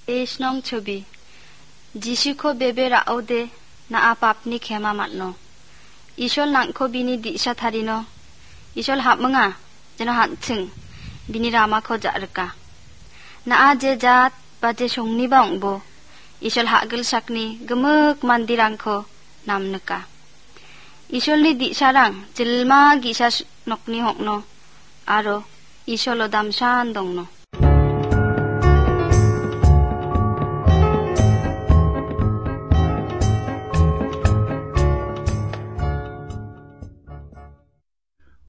Esnong chobi. Jisiko bebe raode na apapni khema matno. Isol nangko bini disha tharino. Isol hap menga jeno hancing bini rama ko jarka. Na aje jat baje songni bangbo. Isol hakgel sakni gemuk mandirangko namneka. Isol ni disarang jelma gisa nokni hokno. Aro isolo damsan dongno.